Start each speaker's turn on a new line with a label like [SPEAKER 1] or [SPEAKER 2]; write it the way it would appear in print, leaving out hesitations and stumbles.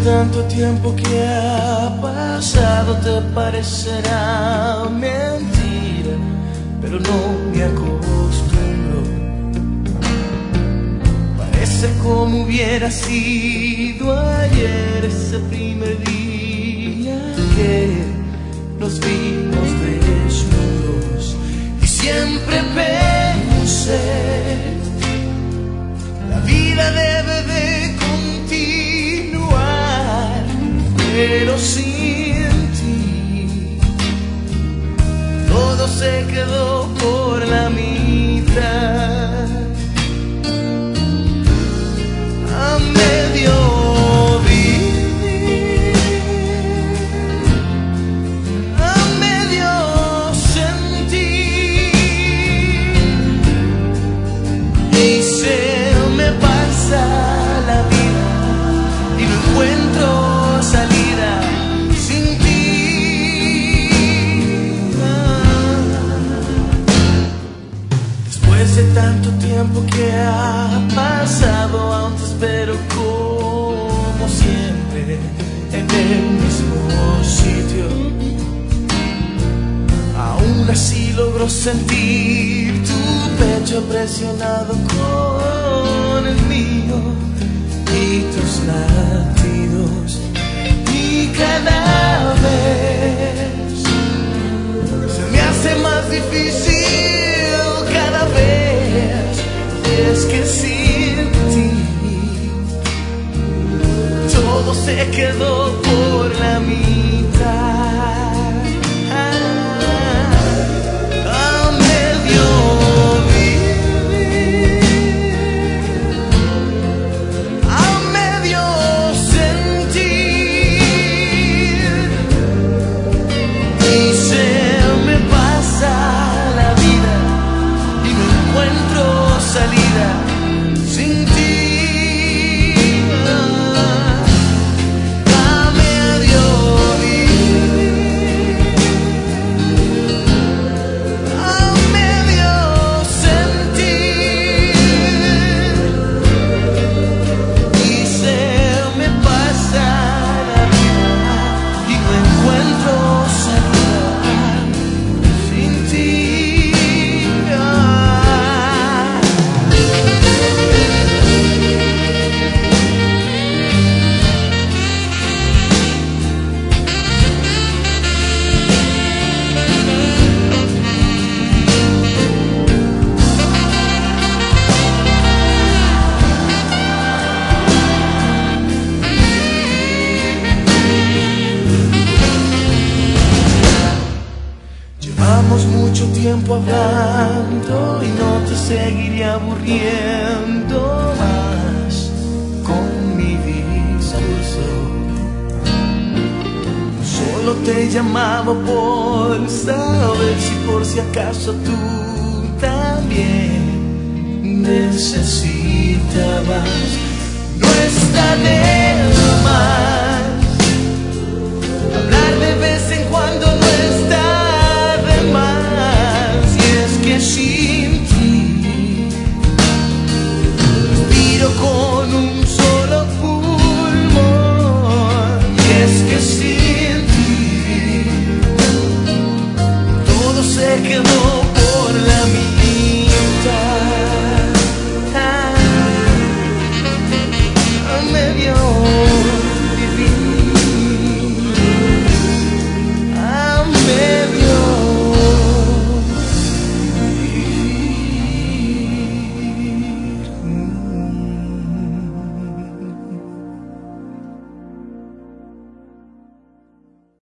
[SPEAKER 1] tanto tiempo que ha pasado te parecerá mentira, pero no me acostumbro. Parece como hubiera sido ayer ese primer día que nos vimos desnudos. Y siempre pensé, la vida debe de continuar, pero sin ti todo se quedó por la mitad. A medio vivir, a medio sentir, y se me pasa la vida y no encuentro salida sin ti. Después de tanto tiempo que ha pasado, aún te espero como siempre en el mismo sitio. Aún así logro sentir tu pecho presionado con el mío y tus latidos. Y cada vez se me hace más difícil, cada vez. Es que sin ti todo se quedó por la mitad. A medio vivir, a medio sentir, y se me pasa la vida y no encuentro salida sin ti. A medio vivir, a medio sentir, y se me pasa la vida y no encuentro salida sin ti. Llevamos mucho tiempo hablando y no te seguiré aburriendo más con mi discurso. Solo te llamaba por saber si por si acaso tú también necesitabas. No está de más